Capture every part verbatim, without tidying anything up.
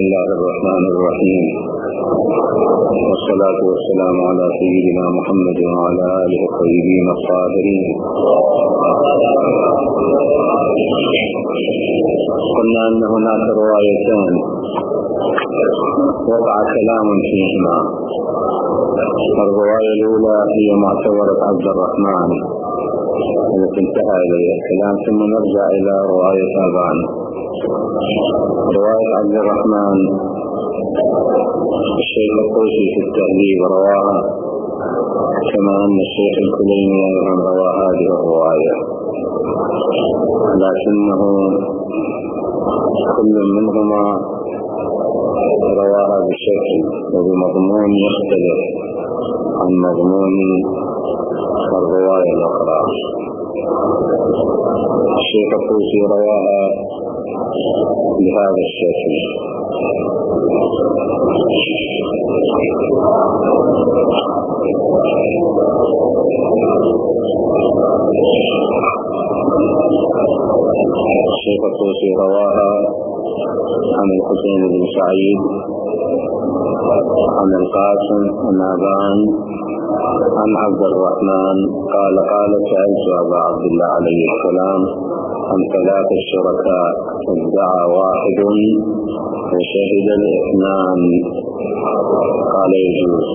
الله الرحمن الرحيم، والصلاة والسلام على سيدنا محمد وعلى آله الطيبين الطاهرين. قلنا أن هناك روايتان وقع كلام فيهما. الرواية الأولى هي معتبرة عبد الرحمن التي انتهى إليها الكلام، ثم نرجع إلى رواية أبان. رواية عبد الرحمن الشيخ الطوسي في التهذيب رواها، كما أن الشيخ الكليني أيضا روى هذه الرواية، لكنه كل منهما رواها بشكل وبمضمون يختلف عن مضمون الرواية الأخرى. الشيخ الطوسي رواها بهذا الشكل: الشيخ الطوسي رواها عن الحسين بن سعيد عن القاسم عن أبان عن عبد الرحمن قال قال سألت أبا عبد الله عليه السلام عن ثلاث الشركاء، ادعى واحد وشهد الاثنان قال يجوز.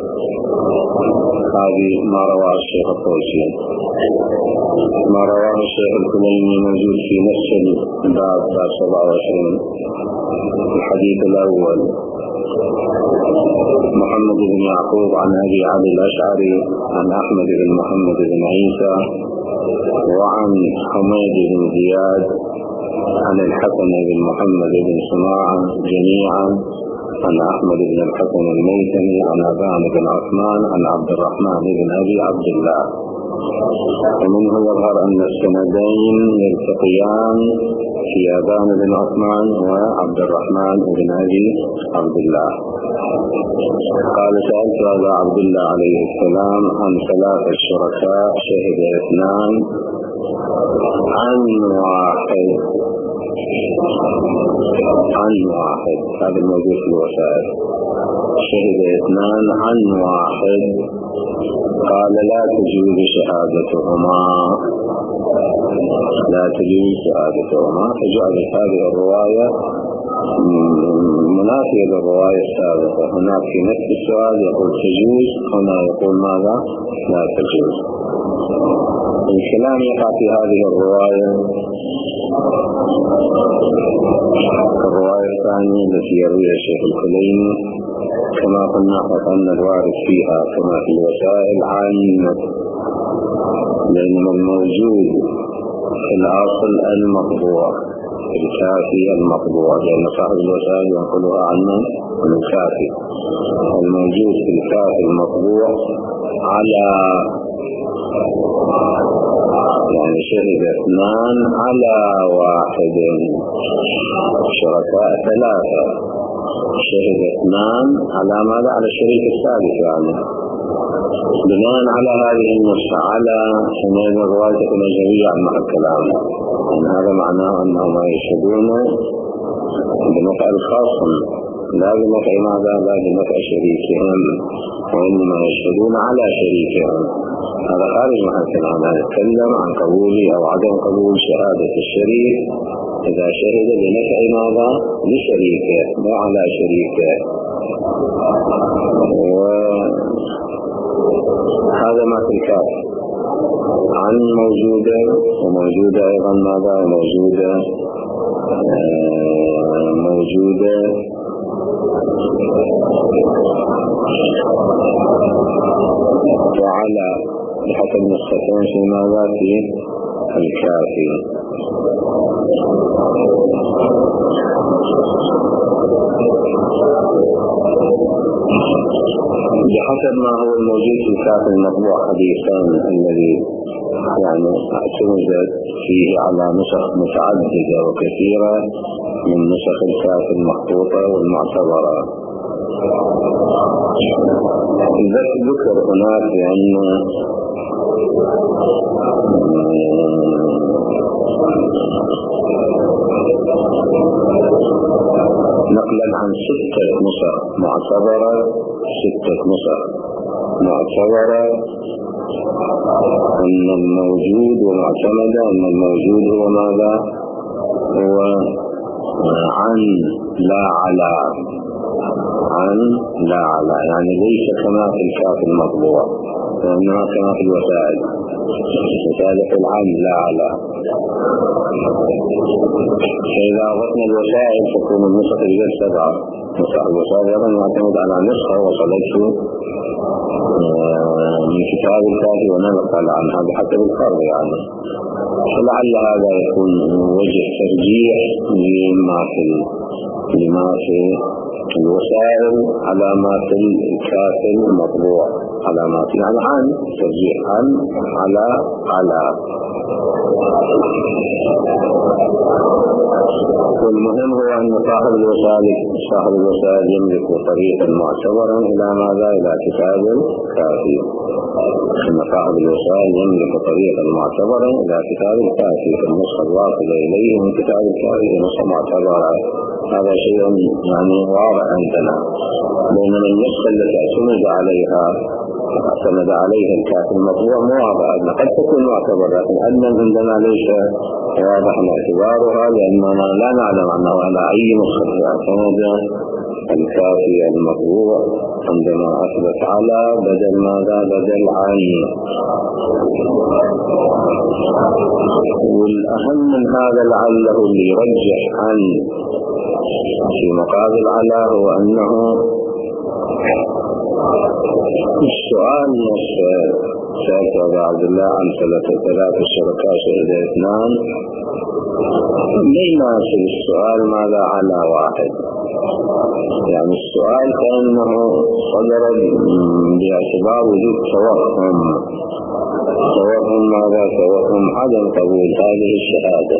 هذه ما رواه الشيخ الطوسي. ما رواه الشيخ الكليني موجود في نفس الباب سبعة وعشرين. الحديث الأول: محمد بن يعقوب عن أبي علي الأشعري عن أحمد بن محمد بن عيسى وعن حميد بن زياد عن الحسن بن محمد بن سماعة جميعا عن أحمد بن الحسن الميتمي عن أبان بن عثمان عن عبد الرحمن بن أبي عبد الله. ومنه يظهر أن السندين يلتقيان في أبان بن عثمان وعبد الرحمن بن أبي عبد الله. قال سألت أبا عبد الله عليه السلام عن ثلاث الشركاء، شهد اثنان عن واحد عن واحد هذا الموجود في الوسائل. شهد اثنان عن واحد. قال لا تجوز شهادتهما لا تجوز شهادتهما فجعلت هذه الرواية منافية للرواية السابقة. هناك في نفس السؤال يقول تجوز، هنا يقول ماذا؟ لا تجوز. الكلام يقع في هذه الرواية. الرواية الثانية التي يرويها الشيخ الكليني كما قلنا أن الوارد فيها كما في الوسائل عامة، لأن الموجود في الأصل المطبوع الكافي المطبوع، لأن صاحب الوسائل ينقلها عنه من الكافي. الموجود في الكافي المطبوع على يعني شهد اثنان على واحد، شركاء ثلاثة شهد اثنان على ماذا؟ على الشريك الثالث. يعني بناء على هذه النص على حماية الرواية تكون أجنبية عن محل كلام. هذا معناه أنهم يشهدون بنفع الخاص لا بنفع ماذا؟ لا بنفع شريكهم، وإنما يشهدون على شريكهم. هذا خارج محل كلام. نتكلم عن قبول أو عدم قبول شهادة الشريك إذا شهد بنفع ماذا؟ لشريكه لا على شريكه. وهذا ما في الكافي. عن موجودة وموجودة أيضا ماذا؟ موجودة آه موجودة وعلى بحسب نسختين في ماذا؟ في الكافي. بحسب ما هو الموجود في الكافي المطبوع حديثان الذي يعني اعتمدت فيه على نسخ متعددة وكثيرة من نسخ الكافي المخطوطة والمعتبرة. ذكر هناك بأن نقلا عن ستة نسخ معتبرة، ستة نسخ معتبرة أن الموجود ومعتمدة أن الموجود هو ماذا؟ هو عن لا على، عن لا على، يعني ليس كما في الكاف المطبوع، وإنما كما في الوسائل، وذلك العن لا على. فإذا أردنا الوسائل تكون النسخ الجل سبعة، نسخ الوسائل أيضا يعتمد على نسخة وصلته من كتاب الكافي ونقل عنها بحسب الفرض يعني. فلعل هذا يكون وجه ترجيح لما في لما في الوسائل على ما في الكافي المطبوع، على ما في يعني عن ترجيح عن على على. والمهم هو أن صاحب الوسائل صاحب الوسائل يملك طريقا معتبرا إلى ماذا؟ إلى كتاب الكافي. أن صاحب الوسائل يملك طريقا معتبرا إلى كتاب الكافي، في النسخة الواصلة إليه من كتاب الكافي نسخة معتبرة. هذا شيء يعني واضح عندنا، بينما النسخة التي اعتمد عليها اعتمد عليها الكافي المطبوع مو واضح، قد تكون معتبرة لكن أيضا عندنا ليس واضح اعتبارها، لأننا لا نعلم أنه على أي نسخة اعتمد الكافي المطبوع عندما أثبت على بدل ماذا؟ بدل عن. والأهم من هذا لعله اللي يرجح عن في مقابل على هو أنه السؤال نفسه سألت أبا عبد الله عن ثلاثة الشركاء شهد اثنان، ليه ناسب السؤال ماذا على واحد؟ يعني السؤال كأنه صدر باعتبار وجود توهم، توهم ماذا؟ توهم عدم قبول هذه الشهادة.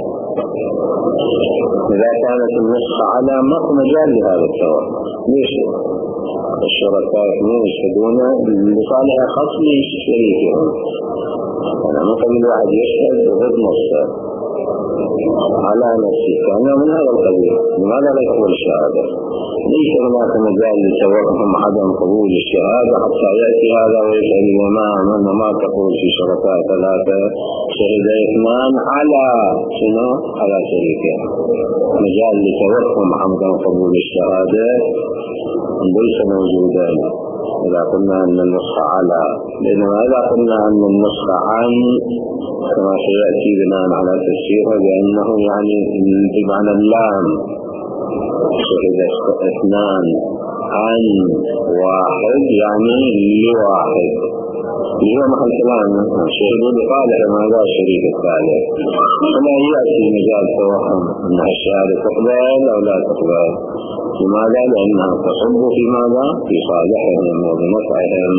إذا كانت النسخة على ما مجال لهذا التوهم، ليش الشركاء يشهدون لصالح خصم شريكهم؟ أنا مثل الواحد يشهد ضد نفسه على نفسه كأنه من هذا القبيل، لماذا لا يقبل الشهادة؟ ليس هناك مجال لتوهم عدم قبول الشهادة حتى يأتي هذا ويسأل الإمام أن ما تقول في شركاء ثلاثة شهد اثنان على شنو؟ على شريكهم. مجال لتوهم عدم قبول الشهادة ليس موجودا إذا قلنا أن النسخة على، بينما إذا قلنا أن النسخة عن كما سيأتي بناء على تفسيره بأنه يعني بمعنى اللام، شهد اثنان عن واحد يعني لواحد، اللي هو محل كلام شهدوا لصالح ماذا؟ الشريك الثالث. فلا يأتي مجال توهم أن الشهادة تقبل أو لا تقبل. لماذا؟ لأنها تصب في ماذا؟ في صالحهم وبنفعهم،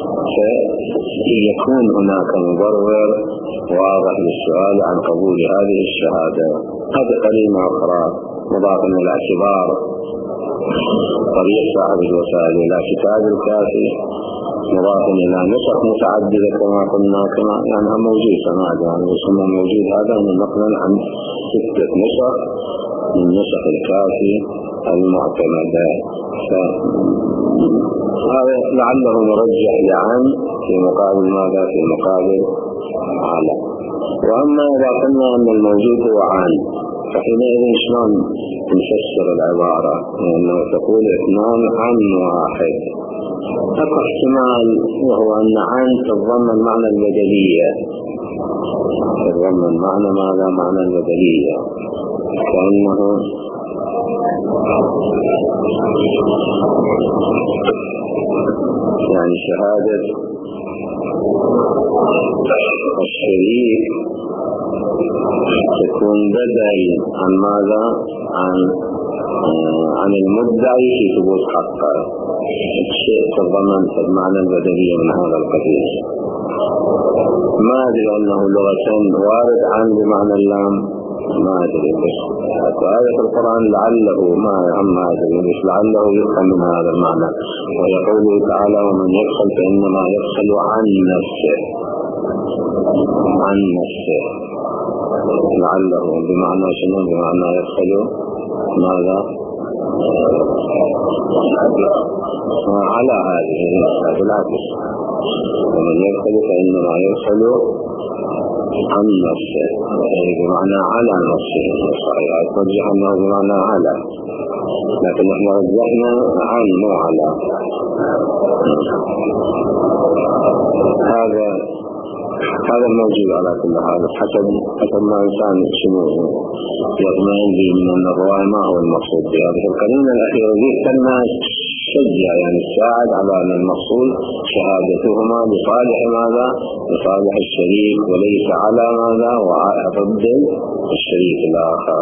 فيكون هناك مبرر واضح للسؤال عن قبول هذه الشهادة. هذه كلمة أخرى مضاف إلى الاعتبار طريق صاحب الوسائل إلى كتاب الكافي، مضاف إلى نسخ متعددة كما قلنا، كما يعني موجود سماع يعني اسمه موجود. هذا من نقلا عن ستة نسخ من نسخ الكافي المعتمدة. هذا لعله مرجح لعن في مقابل ماذا؟ في مقابل على. وأما إذا قلنا أن الموجود هو عن، فحينئذ شلون نفسر العبارة؟ لأنه تقول اثنان عن واحد. أكو احتمال وهو أن عن تتضمن معنى البدلية، تتضمن معنى ماذا؟ معنى البدلية، كأنه يعني شهادة الشريك تكون بدل عن ماذا؟ عن عن المدعي في ثبوت حقه. الشيء تضمن معنى البدلية من هذا القبيل. ما أدري أنه لغة وارد عن بمعنى اللام، ما أدري، بس آية القرآن لعله ما هم ما أدري، بس لعله يفهم من هذا المعنى. ويقوله تعالى ومن يبخل فإنما يبخل عن نفسه، عن نفسه، لعله بمعنى شنو؟ بمعنى يبخل ماذا؟ على هذه بالعكس، ومن يرسل فإنما يرسل عن نفسه، يعني بمعنى على نفسه. صحيح ترجح أنه بمعنى على، لكن نحن رجحنا عن مو على. هذا هذا الموجود على كل حال، حسب حسب ما إنسان شنو يطمئن به من أن الرواية ما هو المقصود بهذه القرينة الأخيرة ذي كما شجع يعني الساعد على أن المقصود شهادتهما بصالح ماذا؟ بصالح الشريك، وليس على ماذا؟ وضد الشريك الآخر.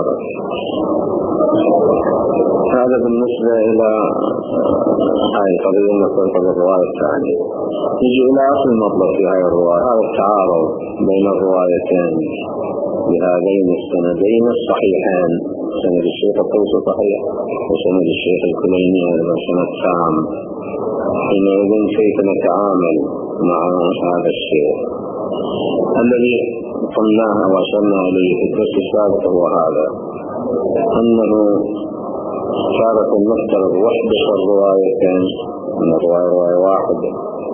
هذا بالنسبة إلى هاي القضية المرتبطة بالرواية الثانية. نجي إلى أصل المطلب في هاي الرواية، هذا التعارض بين الروايتين بهذين السندين الصحيحين، سند الشيخ الطوسي صحيح وسند الشيخ الكليني وسند سام. حينئذ كيف نتعامل مع هذا الشيء الذي قلناه وصلنا إليه في الدرس السابق؟ هو هذا، أنه صارت المفترض وحدة الروايتين، أن الرواية رواية واحدة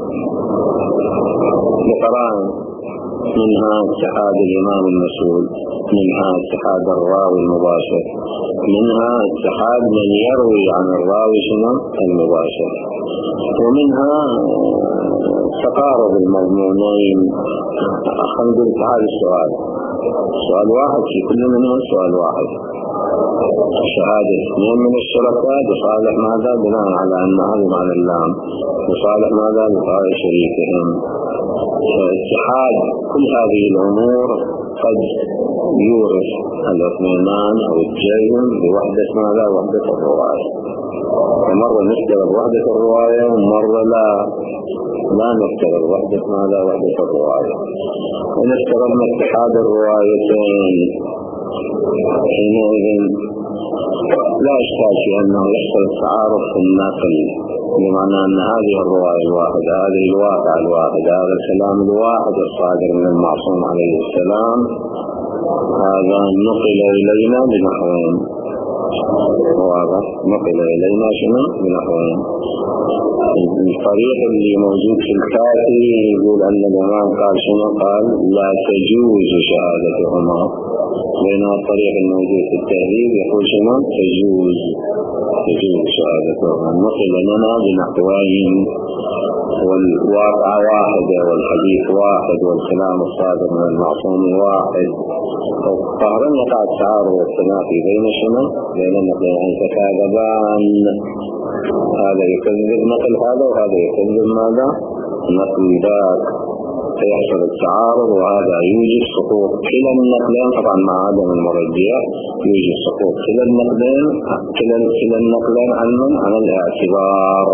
بقرائن، منها اتحاد الإمام المسؤول، منها اتحاد الراوي المباشر، منها اتحاد من يروي عن الراوي شنو المباشر، ومنها تقارب المضمونين. خلينا نقول هذا السؤال سؤال واحد في كل منهم، سؤال واحد شهادة اثنين من الشركاء بصالح ماذا؟ بناء على أن هذا معنى اللام بصالح ماذا؟ بصالح شريكهم. فاتحاد كل هذه الأمور قد يورث الاطمئنان أو الجيم بوحدة ماذا؟ وحدة الرواية. ومرة نفترض وحدة الرواية ومرة لا لا نفترض وحدة ماذا؟ وحدة الرواية. ونفترضنا اتحاد الروايتين، حينئذ لا إشكال في أنه يحصل تعارض في النقل، بمعنى أن هذه الرواية الواحدة، هذه الواقع الواحد، هذا الكلام الواحد الصادر من المعصوم عليه السلام، هذا نقل إلينا بنحوين. واضح؟ نقل إلينا شنو؟ بنحوين. الطريق اللي موجود في الكافي يقول أن الإمام قال شنو؟ قال لا تجوز شهادتهما، بينما الطريق الموجود في التهذيب يقول شنو؟ تجوز تجوز شهادتهما. نقل لنا بنحوين، والواقع واحدة والحديث واحد والكلام الصادر من المعصوم واحد. فظهر يقع التعارض والتنافي بين شنو؟ بين النقلين، يتكاذبان، هذا يكذب نقل هذا وهذا يكذب ماذا؟ نقل ذاك، فيحصل التعارض، وهذا يوجد سقوط كلا النقلين. طبعا مع عدم المرجية يوجد سقوط كلا النقلين كلا كلا النقلين عن من؟ عن الاعتبار.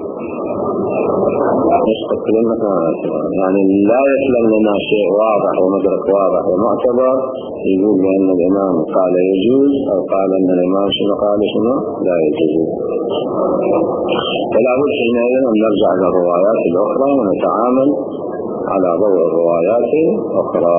يسقط كلا النقلين، يعني لا يسلم لنا شيء واضح ومدرك واضح ومعتبر يقول بأن الإمام قال يجوز أو قال أن الإمام شنو قال شنو لا يجوز. فلا بد حينئذ أن نرجع إلى الروايات الأخرى ونتعامل على ضوء الروايات الأخرى.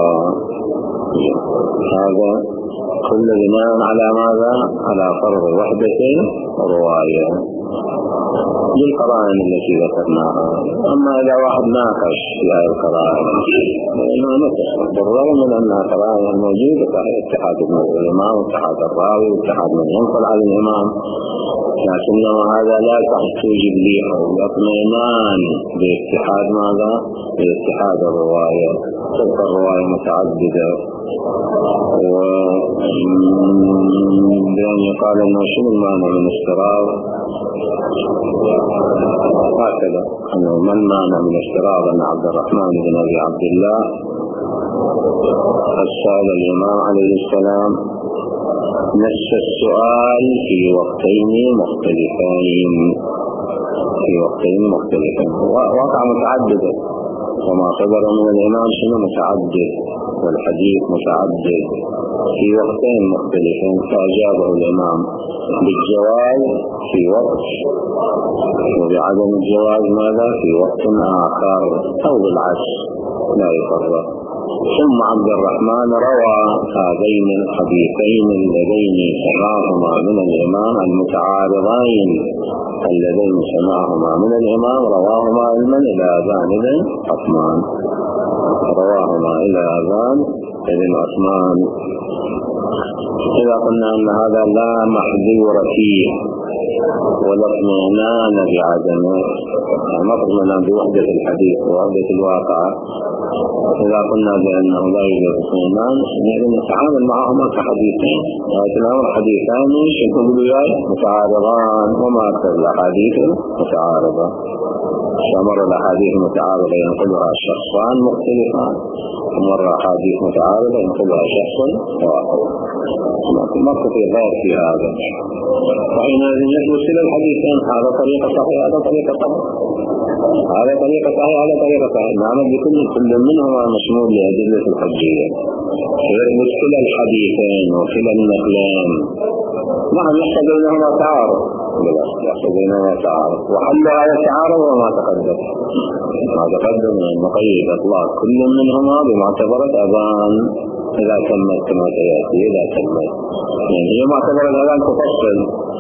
هذا كل بناء على ماذا؟ على فرض وحدة الرواية بالقرائن التي ذكرناها. أما إذا واحد ناقش في هذه القرائن فإنه نقص، بالرغم من أنها قرائن موجودة، فهي اتحاد الإمام واتحاد الراوي واتحاد من ينقل على الإمام، لكنه هذا لا توجد لي اطمئنان باتحاد ماذا؟ باتحاد الرواية. تبقى الرواية متعددة، وبأن يقال أنه شنو المعنى من استراض هكذا، أنه من معنى من استراض أن عبد الرحمن بن أبي عبد الله سأل الإمام عليه السلام نفس السؤال في وقتين مختلفين في وقتين مختلفين واقع متعددة، وما صدر من الإمام شنو متعدد، والحديث متعدد في وقتين مختلفين، فأجابه الإمام بالجواز في وقت، وبعدم الجواز ماذا؟ في وقت آخر، أو بالعكس لا يفرق. ثم عبد الرحمن روى هذين الحديثين اللذين سمعهما من الإمام المتعارضين اللذين سمعهما من الإمام رواهما علما إلى أذان ابن عثمان رواهما إلى أذان ابن عثمان. إذا قلنا أن هذا لا محذور فيه ولا اطمئنان بعدمه، ما اطمئنان بوحدة الحديث ووحدة الواقع، إذا قلنا بأنه لا يوجد اطمئنان نحن نتعامل معهما كحديثين، وهذا حديثان يقولوا يا متعارضان وما أكثر الأحاديث متعارضة. فمر الأحاديث متعارضة ينقلها شخصان مختلفان، ومر أحاديث متعارضة ينقلها شخص واحد، ما في غير في هذا. وحينئذ يثبت إلى الحديثين هذا طريقة صحيح هذا طريقة صحيح هذا طريقة صحيح هذا طريقة صحيح، نعمل بكل كل منهما مشمول لأدلة الحجية. يثبت كلا الحديثين وكلا النقلين، نعم يحصل بينهما تعارض، يحصل بينهما تعارض، وحل هذا التعارض وما تقدم ما تقدم من المقيد إطلاق كل منهما بمعتبرة أذان إذا تمت كما سيأتي. إذا تمت يعني هي معتبرة الأذان تفصل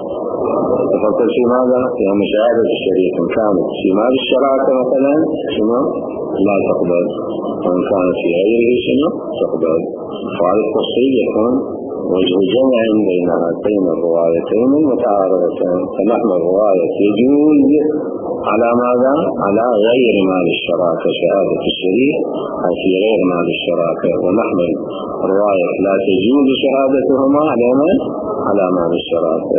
تفصل في ماذا؟ في مشاهدة الشريك، إن كانت في مال الشراكة مثلا شنو لا تقبل، وإن كانت في غيره شنو تقبل. وهذا التفصيل يكون وجه جمع بين هاتين الروايتين المتعارضتين. فنحن الرواية يجوز على ماذا؟ على غير مال الشراكة شهادة الشريك أو في غير مال الشراكة، ونحن الرواية لا تجوز شهادتهما على من؟ على مال الشراكة،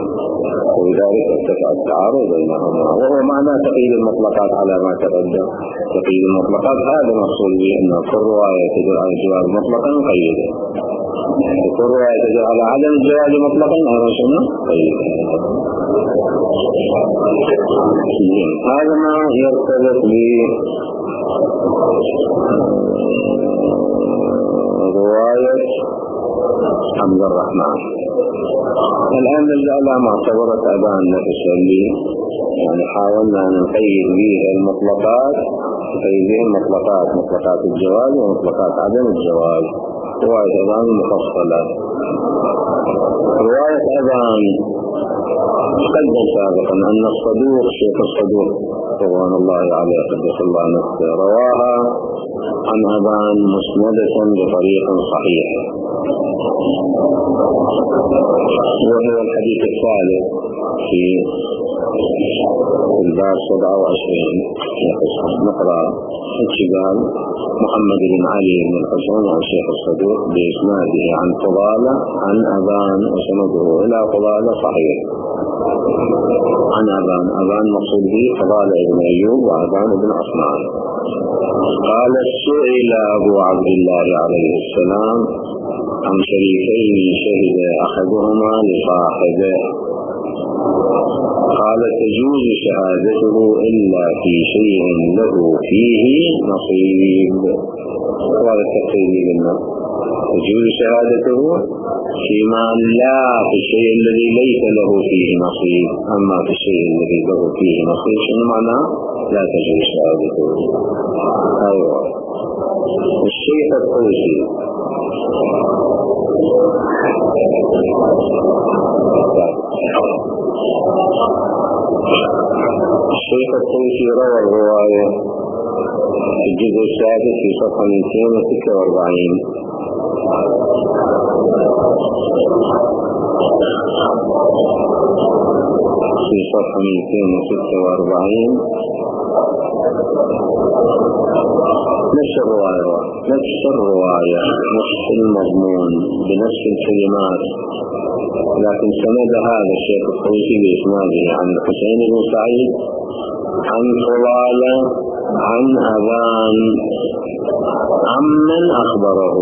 ولذلك ارتفع التعارض بينهما. وهو معنى تقييد المطلقات على ما تقدم. تقييد المطلقات هذا مقصود به أن كل رواية تدل على الجواز مطلقا مقيدة، كل رواية تدل على عدم الجواز مطلقا هذا شنو قيدة. هذا ما يرتبط برواية عبد الرحمن. الآن نرجع إلى معتبرة أذان نفس اللي يعني حاولنا أن نقيد به المطلقات، نقيد به المطلقات مطلقات الجواز ومطلقات عدم الجواز. رواية أذان مفصلة. رواية أذان قدم سابقا أن الصدوق شيخ الصدوق رضوان الله عليه قدس الله نفسه رواها عن أذان مسندة بطريق صحيح، وهو الحديث الثالث في الباب سبعة وعشرين. نقرأ الشباب محمد بن علي بن الحسن عن شيخ الصدوق بإسناده عن فضالة عن أذان وسنده إلى فضالة صحيح عن أذان. أذان مقصود به فضالة بن أيوب وأذان بن عثمان. قال سئل أبو عبد الله عليه السلام عن شريكين شهد أحدهما لصاحبه، قال تجوز شهادته إلا في شيء له فيه نصيب. وهذا التقييد لنا تجوز شهادته فيما لا في الشيء الذي ليس له فيه نصيب، أما في الشيء الذي له فيه نصيب شنو معنى؟ لا تجوز شهادته. أيوة الشيخ الطوسي الشيخ الطوسي روى الرواية في الجزء السادس في صفحة مئتين وستة وأربعين. في صفحة مئتين وستة وأربعين نفس الرواية نفس الرواية نفس المضمون بنفس الكلمات، لكن سند هذا الشيخ الطوسي بإسناده عن الحسين بن سعيد عن فضالة عن أذان عمن أخبره.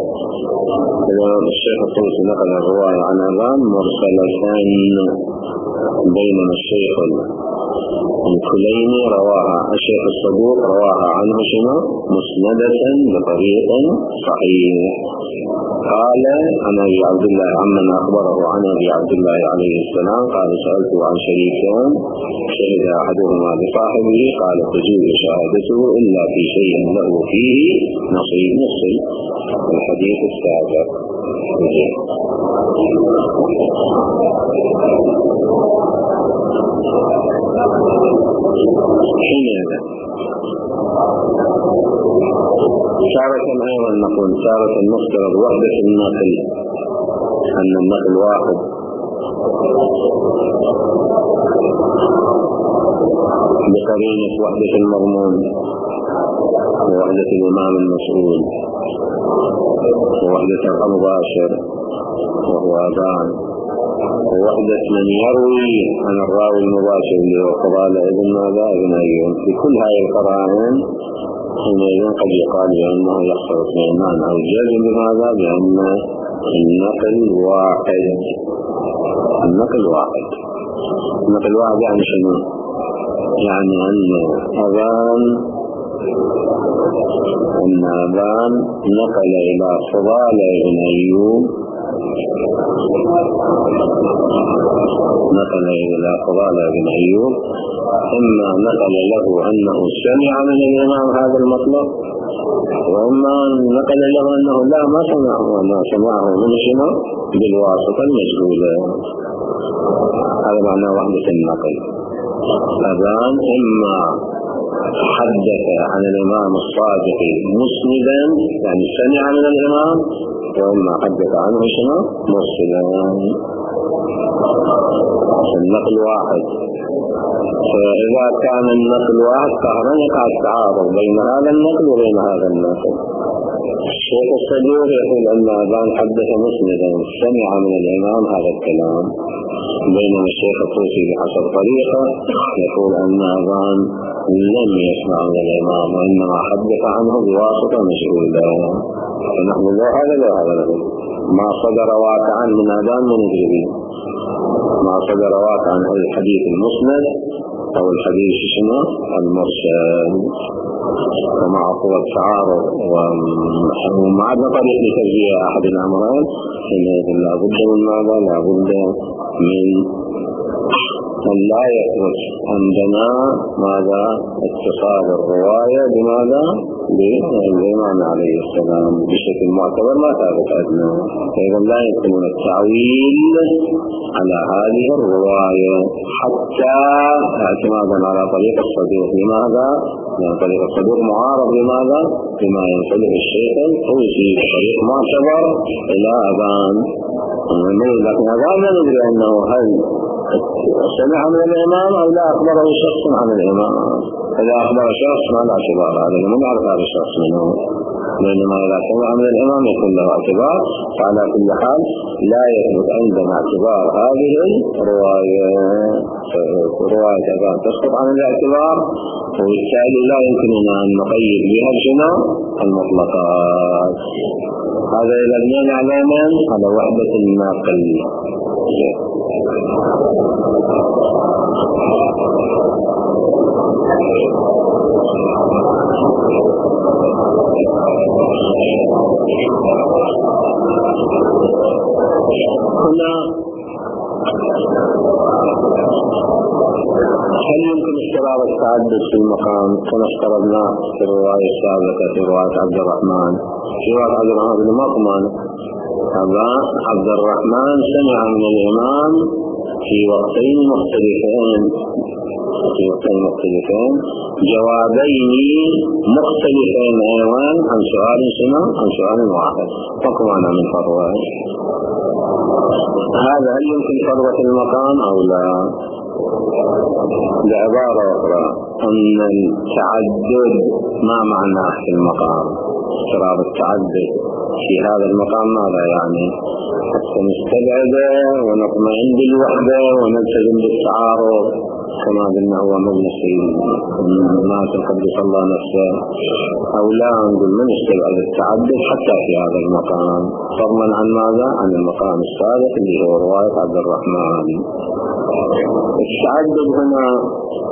الشيخ الطوسي نقل الرواية عن أذان مرسلة، بينما الشيخ الكليني رواها الشيخ الصدوق رواها عنه شنو مسندة بطريق صحيح. قال عن أبي عبد الله عمن أخبره عن أبي عبد الله عليه السلام قال سألته عن شريكين شهد أحدهما بصاحبه قال تجوز شهادته إلا في شيء له فيه نصيب نصي. الحديث السابق. حينئذ تارة أيضا نقول تارة المفترض وحدة النقل أن النقل واحد بقرينة وحدة المضمون ووحدة الإمام المسؤول ووحدة المباشر وهو أذان ووحدة من يروي عن الراوي المباشر اللي هو فضالة ابن ماذا ابن أيوب. في كل هذه القرائن حينئذ قد يقال بأنه يحصل اثنين أو جزم بماذا بأن النقل واحد. النقل واحد النقل واحد يعني شنو؟ يعني أن أذان أن أذان نقل إلى فضالة ابن أيوب نقل إلى فضالة بن أيوب إما نقل له أنه سمع من الإمام هذا المطلب وإما نقل له أنه لا ما سمعه وما سمعه من شنو بالواسطة المجهولة. هذا معنى وحدة النقل. أذان إما حدث عن الإمام الصادق مسندا يعني سمع من الإمام وإما حدث عنه شنو مرسلا. النقل واحد. فإذا كان النقل واحد فهنا يقع التعارض بين هذا النقل وبين هذا النقل. الشيخ الصدوق يقول أن أذان حدث مسندا سمع من الإمام هذا الكلام، بينما الشيخ الطوسي بحسب طريقه يقول أن أذان لم يسمع من الإمام وإنما حدث عنه بواسطة مجهولة. فنحن لا هذا لا هذا نقول ما صدر واقعا من أذان من الجبين ما صدر واقعا هو الحديث المسند أو الحديث شنو المرسل. ومع قوة التعارض ومع عدم طريق لترجيح أحد الأمرين حينئذ لا بد من ماذا؟ لا بد من أن لا يثبت عندنا ماذا؟ اتصال الرواية بماذا؟ بالإمام عليه السلام بشكل معتبر ما ثابت أدنى. فإذا لا يمكن التعويل على هذه الرواية حتى اعتمادا على طريق الصدوق. لماذا؟ لأن طريق الصدوق معارض لماذا؟ بما ينسبه الشيخ الطوسي طريق معتبر إلى أذان. لكن أذان لا ندري أنه هل سمع من الإمام أو لا أخبره شخص عن الإمام. إذا أخبر شخص ما لا اعتبار هذا لأنه ما يعرف هذا الشخص منه، بينما إذا سمع من الإمام يكون له اعتبار. فعلى كل حال لا يثبت عندنا اعتبار هذه الرواية. رواية أذان تسقط عن الاعتبار وبالتالي لا يمكننا أن نقيد بها الجنة المطلقات. هذا إذا بنينا على من؟ على وحدة النقل. هنا هل يمكن استرار التعدد في المقام كما افترضنا في الرواية السابقة في رواية عبد الرحمن في رواية عبد الرحمن بن مطمن؟ عبد الرحمن سمع من الإمام في وقتين مختلفين في وقتين مختلفين جوابين مختلفين أيضا عن سؤال سنة عن سؤال واحد. فقوانا من فروة هذا هل يمكن فروة المقام أو لا؟ بعبارة أخرى أن التعدد ما معناه في المقام؟ اضطراب التعدد في هذا المقام ماذا يعني؟ حتى نستبعده ونطمئن بالوحدة ونلتزم بالتعارض كما قلنا هو مجلس الناس القدس الله نفسه، أو لا نقول من استبعد التعدد حتى في هذا المقام فضلا عن ماذا؟ عن المقام السابق اللي هو رواية عبد الرحمن. التعدد هنا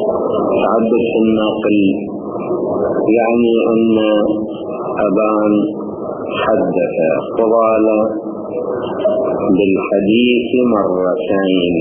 تعدد في النقل يعني أن أبان حدث فضالة بالحديث مرتين.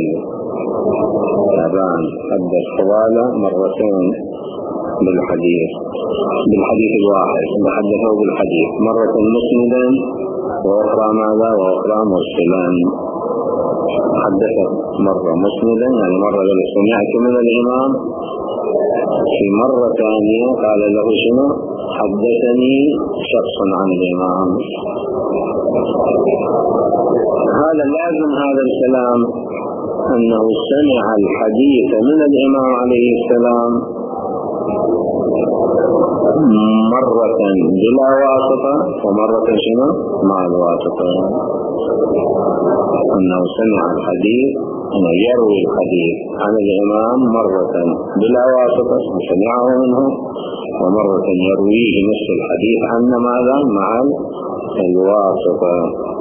أبان حدث فضالة مرتين بالحديث بالحديث الواحد، حدثه بالحديث مرة مسندا وأخرى ماذا وأخرى مرسلا. حدث مرة مسندا يعني مرة الذي سمعت من الإمام، في مرة ثانية قال له شنو حدثني شخص عن الإمام. هذا لازم هذا الكلام أنه سمع الحديث من الإمام عليه السلام مرة بلا واسطة ومرة شنو مع الواسطة. أنه سمع الحديث أنه يروي الحديث عن الإمام مرة بلا واسطة سمعه منه، ومرة يرويه نفس الحديث عن ماذا مع الواسطة.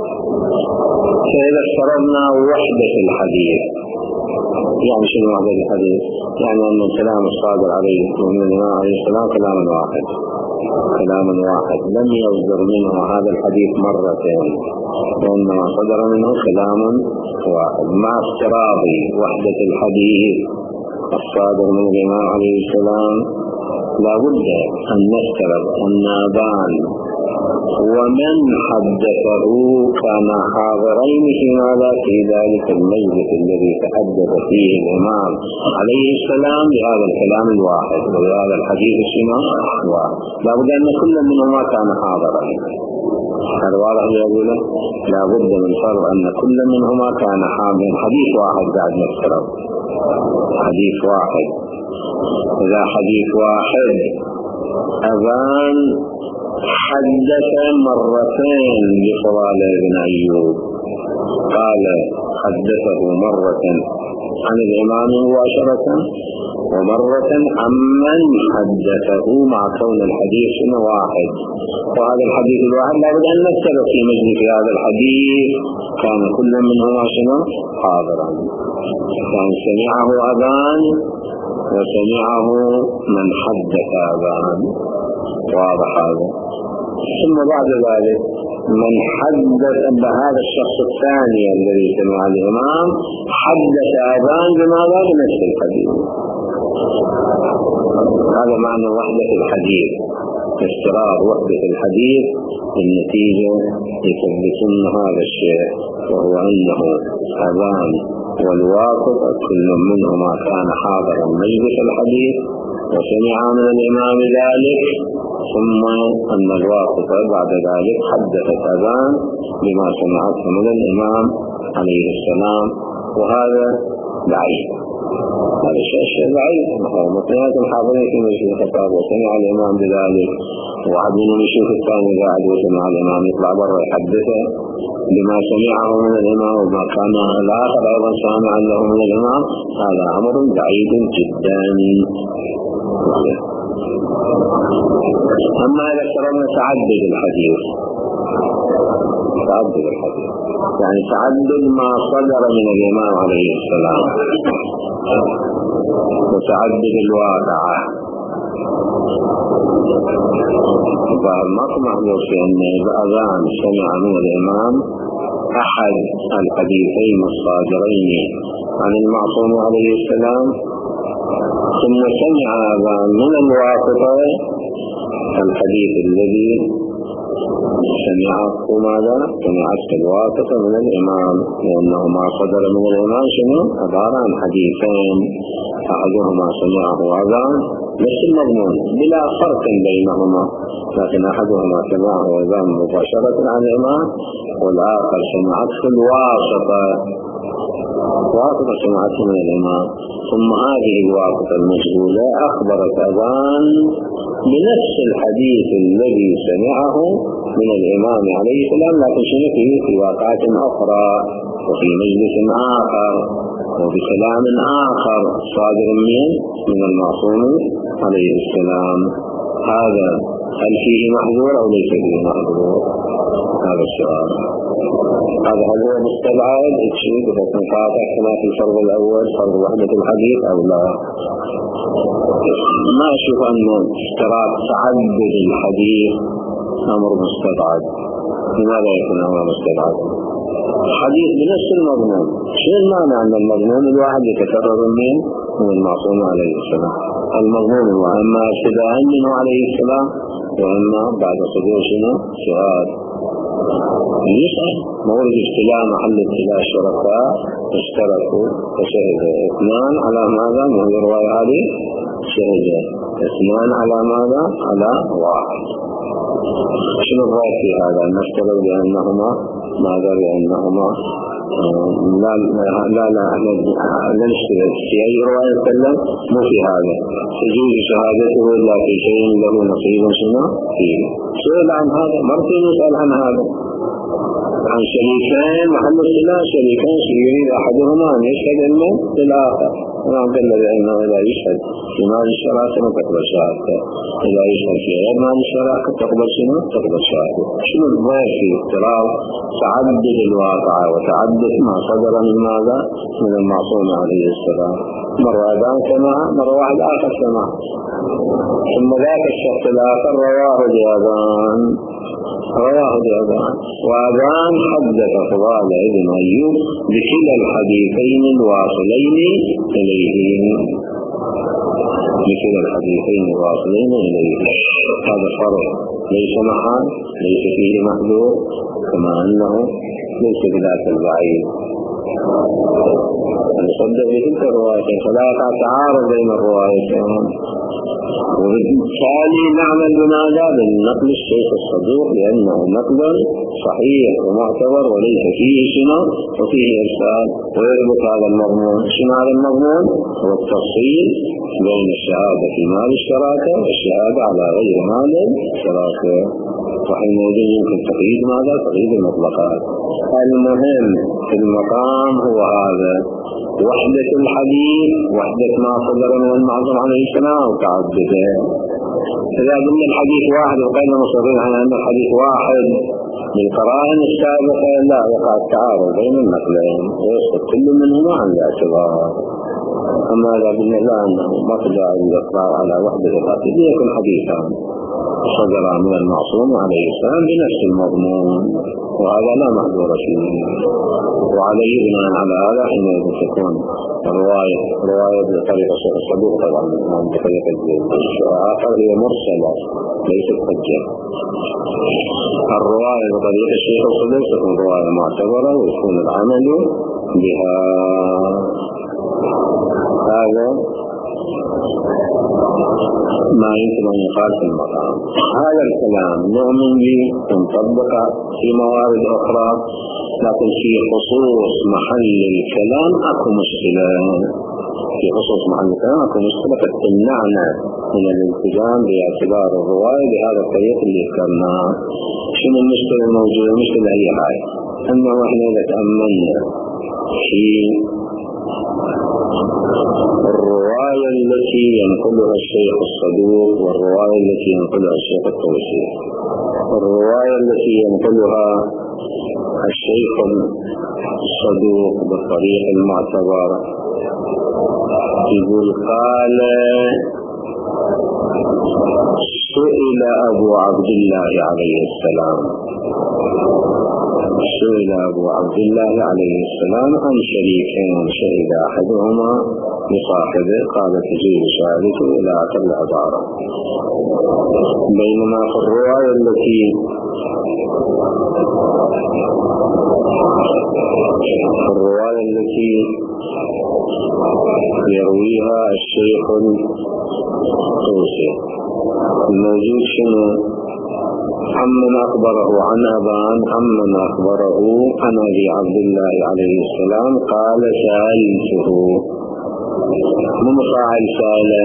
فإذا افترضنا وحدة الحديث يعني شنو وحدة الحديث؟ يعني أن الكلام الصادر عليه من الإمام عليه السلام كلام واحد كلام واحد لم يصدر منه هذا الحديث مرتين، وإنما صدر منه كلام واحد مع افتراض وحدة الحديث الصادر من الإمام عليه السلام. لا بد أن نفترض أن أبان ومن حدثه كان حاضرين في ماذا في ذلك المجلس الذي تحدث فيه الإمام عليه السلام بهذا الكلام الواحد وبهذا الحديث الشمال واحد. لا بد أن كل منهما كان حاضرا. هذا واضح يقول لا بد من فرض أن كل منهما كان حاضرا. حديث واحد قاعد نفترض حديث واحد. إذا حديث واحد أبان حدث مرتين بفضالة بن أيوب، قال حدثه مرة عن الإمام مباشرة ومرة عمن حدثه مع كون الحديث واحد. وهذا الحديث الواحد لا بد أن نفترض في مجلس هذا الحديث كان كل منهما شنو حاضرا، كان سمعه أبان وسمعه من حدث أبان. واضح هذا. ثم بعد ذلك من حدث بهذا الشخص الثاني الذي سمع الإمام حدث أبان بماذا بنفس الحديث. هذا معنى وحدة الحديث، استراض وحدة الحديث. النتيجة يثبتون هذا الشيء، وهو أنه أبان والواسط كل منهما كان حاضرا مجلس الحديث وسمع من الإمام ذلك، ثم أن الواسطة بعد ذلك حدثت أبان بما سمعته من الإمام عليه السلام. وهذا ضعيف، هذا الشيء ضعيف. مطلعات الحاضرين في مجلس الخطاب وسمع الإمام بذلك، وعد من يشوف الثاني قاعد وسمع الإمام يطلع برا يحدثه بما سمعه من الإمام وما كان الآخر أيضا سامعا له من الإمام. هذا أمر ضعيف جدا. أما إذا افترضنا تعدد الحديث، تعدد الحديث يعني تعدد ما صدر من الإمام عليه السلام وتعدد الواقعة، فالمطمع في أن الأذان سمع من الإمام أحد الحديثين الصادرين عن المعصوم عليه السلام، ثم سمع أذان من الواسطة الحديث الذي سمعه ماذا سمعت الواسطة من الإمام، لأنه ما صدر من الإمام شنو عبارة عن حديثين، أحدهما سمعه أذان نفس المضمون بلا فرق بينهما، لكن أحدهما سمعه أذان مباشرة عن الإمام والآخر سمعته الواسطة واسطة سمعته من الإمام. ثم هذه الواسطة المجهولة أخبرت أذان بنفس الحديث الذي سمعه من الإمام عليه السلام، لكن شنو في واقعة أخرى وفي مجلس آخر وبكلام آخر صادر من من المعصوم عليه السلام. هذا هل فيه محظور أو ليس فيه محظور؟ هذا السؤال. هذا هل هو مستبعد الشيء إذا كان قاطع كما في الفرض الأول فرض وحدة الحديث أو لا؟ ما أشوف أنه اشتراط تعدد الحديث أمر مستبعد. لماذا يكون أمر مستبعد؟ الحديث بنفس المضمون. شو المعنى أن المضمون الواحد يتكرر من من المعصوم عليه السلام؟ المضمون هو أما ابتداء منه عليه السلام وأما بعد صدور شنو؟ سؤال يسأل مورد ابتلاء محل ابتلاء الشركاء اشتركوا فشهدوا اثنان على ماذا؟ من الرواية هذه شهدوا اثنان على ماذا؟ على واحد. شنو الرأي في هذا؟ نفترض بأنهما ماذا؟ بأنهما لا لا لا لا نشترك في أي رواية يتكلم مو في هذا تجوز شهادته إلا في شيء له نصيب شنو فيه. سؤال عن هذا مرتين نسأل عن هذا عن شريكين محل الصلاة شريكين يريد أحدهما أن يشهد علما للآخر ونعم قال بأنه إذا يشهد في مال الشراكة تقبل شهادته إذا يشهد في غير مال الشراكة تقبل شنو تقبل شهادته. شنو الضير في اضطراب تعدد الواقع وتعدد ما صدر من ماذا من المعصوم عليه السلام؟ مرة أذان سمع مرة واحد آخر سمع ثم ذاك الشخص الآخر رواه بأذان رواه بأذان وأذان حدث فضال ابن أيوب بكلا الحديثين الواصلين إليه بكلا الحديثين الواصلين إليه. هذا فرق ليس محال ليس فيه محذور كما أنه ليس بذات البعيد. نصدق بتلك الرواية فلا تعارض بين الروايتين وبالتالي نعمل بماذا؟ بالنقل الشيخ الصدوق لأنه نقل صحيح ومعتبر وليس فيه شنو وفيه إرسال ويربط هذا المضمون. شنو هذا المضمون؟ هو التفصيل بين الشهادة في مال الشراكة والشهادة على غير مال الشراكة وحينئذ يمكن تقييد ماذا؟ تقييد المطلقات. المهم في المقام هو هذا وحدة الحديث وحدة ما صدر من المعصوم عليه السلام وتعدده. إذا قلنا الحديث واحد وقلنا مصرين على أن الحديث واحد بالقرائن السابقة لا يقع التعارض بين النقلين ويسقط كل منهما عن الاعتبار. أما إذا قلنا لا أنه ما تدعى الإقرار على وحدة الحديث يكون حديثا صدر من المعصوم عليه السلام بنفس المضمون وهذا لا محذور فيه. وعليه بناء على هذا حينئذ تكون الرواية رواية بطريقة الشيخ الصدوق طبعا من بطريقة الآخر هي مرسلة ليست حجة. الرواية بطريقة الشيخ الصدوق تكون رواية معتبرة ويكون العمل بها. هذا ما يمكن أن يقال في المقام. هذا الكلام نؤمن به ونطبق في موارد أخرى لكن في خصوص محل الكلام أكو مشكلة. في خصوص محل الكلام أكو مشكلة قد تمنعنا من الالتزام باعتبار الرواية بهذا الطريق اللي ذكرناه. شنو المشكلة الموجودة؟ المشكلة هي هاي أنه إحنا إذا تأملنا في الرواية التي ينقلها الشيخ الصدوق والرواية التي ينقلها الشيخ الطوسي. الرواية التي ينقلها الشيخ الصدوق بالطريق المعتبر يقول قال سئل أبو عبد الله عليه السلام سئل أبو عبد الله عليه السلام عن شريكين شهد أحدهما بصاحبه قال تجيب شهادته إلى آخر العبارة. بينما في الرواية التي في الرواية التي يرويها الشيخ الطوسي الموجود شنو؟ عمن أخبره عن أبان عمن أخبره عن أبي عبد الله عليه السلام قال سألته من فاعل سأله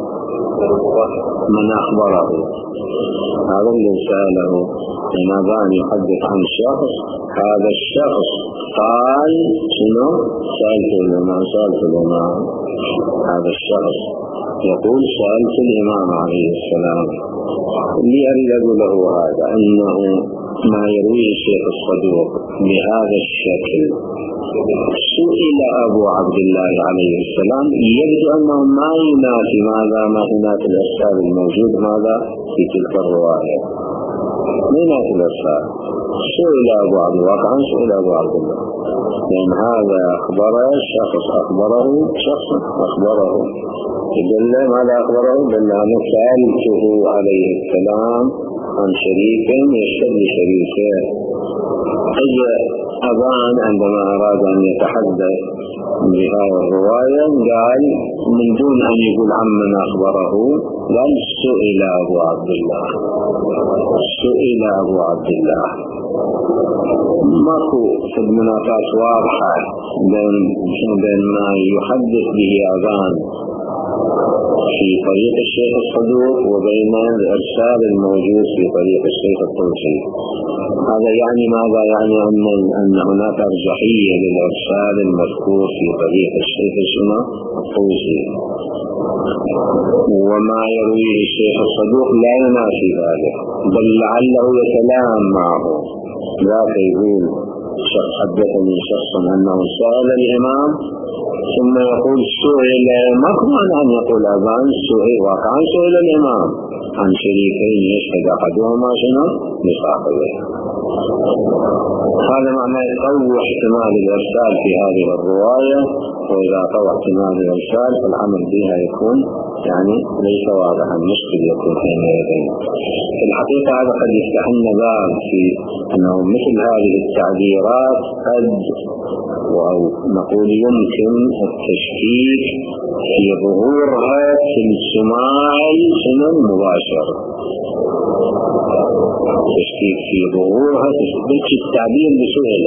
من أخبره هذا اللي سأله إن أبان يحدث عن شخص هذا الشخص قال شنو سألت الإمام سألت الإمام هذا الشخص يقول سألت الإمام عليه السلام. اللي أريد أقوله هذا أنه ما يرويه الشيخ الصدوق بهذا الشكل. سئل أبو عبد الله عليه السلام، يبدو أنه ما ينافي ماذا ما ينافي الإرسال الموجود ماذا في تلك الرواية، ما ينافي الإرسال. سئل أبو عبد الله، واقعا سئل أبو عبد الله، لأن هذا أخبر شخص، أخبره شخص أخبره، دل ماذا أخبره؟ دل أنه سألته عليه السلام عن شريك يشتد شريكه. أي أبان عندما أراد أن يتحدث بهذه الرواية قال من دون أن يقول عمن أخبره، قال سئل أبو عبد الله، سئل أبو عبد الله. ماكو في المناقات واضحة بين بين ما يحدث به أبان في طريق الشيخ الصدوق وبين الإرسال الموجود في طريق الشيخ الطوسي. هذا يعني ماذا؟ يعني أن أن هناك أرجحية للإرسال المذكور في طريق الشيخ الطوسي، وما يرويه الشيخ الصدوق لا ينافي ذلك، بل لعله يتلائم معه. ذاك يقول شخص حدثني شخص أنه سأل الإمام ثم يقول سئل، ما كمان أن يقول أبان سئل، واقعا سئل الإمام عن شريكين يشهد أحدهما شنو لصاحبه. هذا معنى يقوي احتمال الإرسال في هذه الرواية، وإذا قوى احتمال الإرسال فالعمل بها يكون يعني ليس واضحا، مشكل يكون حينئذ. في الحقيقة هذا قد يفتح لنا باب في أنه مثل هذه التعبيرات قد أو نقول يمكن التشكيك في ظهورها في السماع المباشر، تشكيك في ظهورها تشكيك التعبير بسئل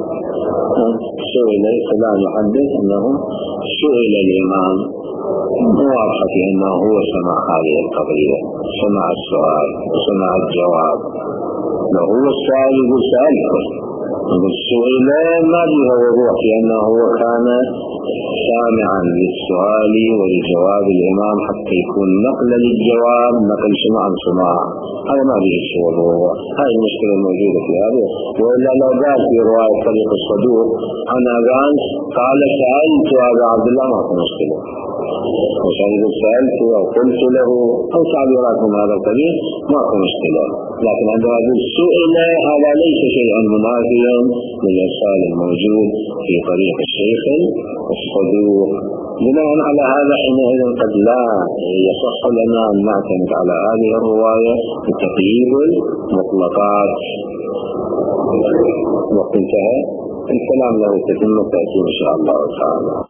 سئل فلان يحدث أنه سئل الإمام، موافقة أنه هو سمع هذه القضية، سمع السؤال وسمع الجواب. لو هو السائل يقول سألته، يقول سئل ما بها وضوح لأنه هو كان سامعا للسؤال ولجواب الإمام حتى يكون نقل للجواب نقل سمع سماع، هذا ما به وضوح. هذه المشكلة الموجودة في هذا. وإلا لو قال في رواية طريق الصدوق عن أبان قال سألت أبا عبد الله ما في مشكلة، وشاهد سألت أو قلت له أو تعبيرات من هذا القبيل ما في مشكلة. لكن عندما يقول سئل هذا ليس شيئا منافيا للإرسال الموجود في طريق الشيخ الصدوق. بناء على هذا حينئذ قد لا يصح لنا أن نعتمد على هذه الرواية بتقييد المطلقات. وقت انتهى الكلام له تتم تأتي إن شاء الله تعالى.